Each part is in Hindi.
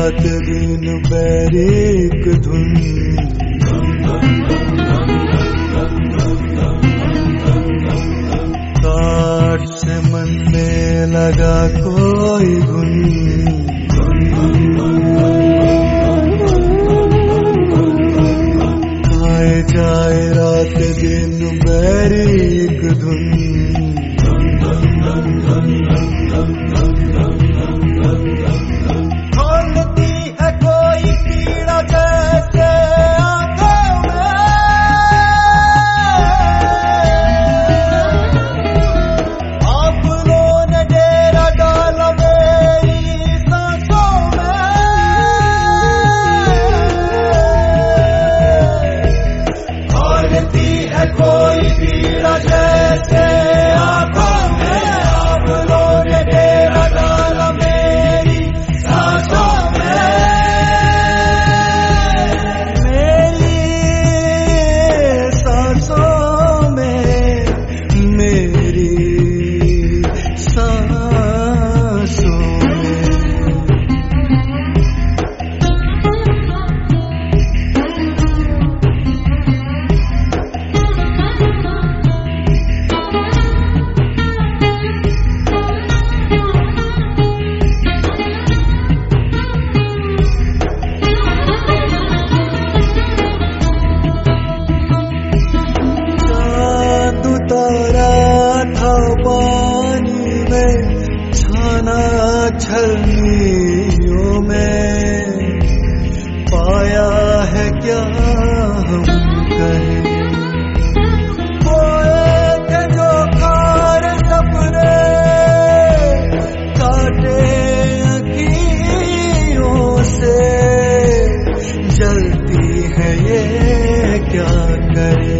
रात दिन बैरिक धुन, काट से मन में लगा कोई घुन, खाए जाए रात दिन बैरिक धुन। खोलती है कोई पीड़ा जैसे आंखों में, अपनों ने डेरा डाला मेरी सांसों में। खोलती है कोई पीड़ा जैसे आंखों में, अपनों ने डेरा डाला मेरी सांसों में। मेरी सांसों में, मेरी सांसों में। तारा था पानी में, छाना छलनियों में, पाया है क्या हम कहें। खोए थे जो खार सपने, काटे अखियों से, जलती है ये क्या करे।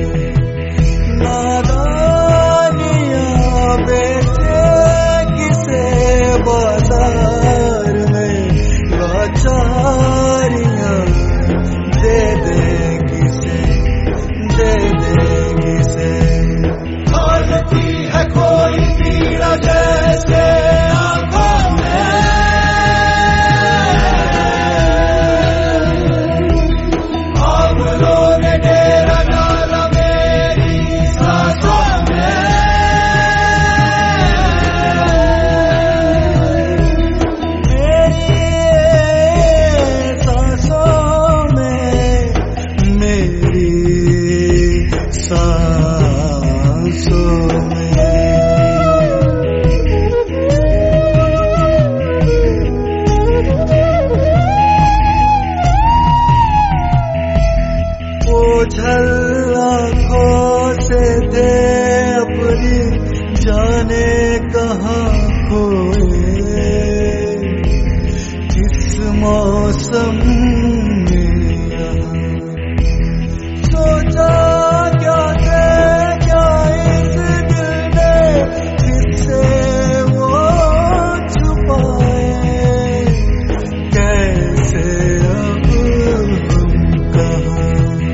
बाजार में लाचारियां दे दे किसे, दे दे किसे। खोलती है कोई पीड़ा जैसे आंखों में, अपनों ने डेरा डाला मेरी सांसों में। ओझल आँखों से थे अपनी जाने कहाँ खोए, किस मौसम में यहाँ सोचा क्या थे क्या इस दिल ने, किससे वो छुपाए। कैसे अब हम कहाँ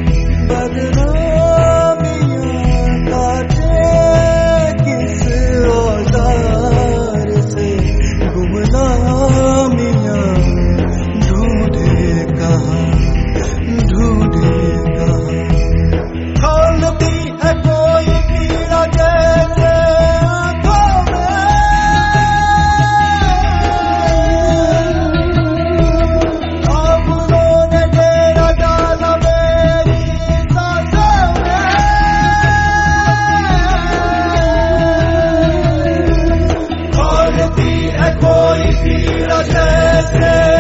बदनामियां काटे, किस औजार से गुमनामियां ढूंढे कहाँ, ढूंढे कहाँ। खोलती है कोई पीड़ा जैसे आंखों में, अपनों ने डेरा डाला मेरी सांसों में। खोलती है कोई पीड़ा जैसे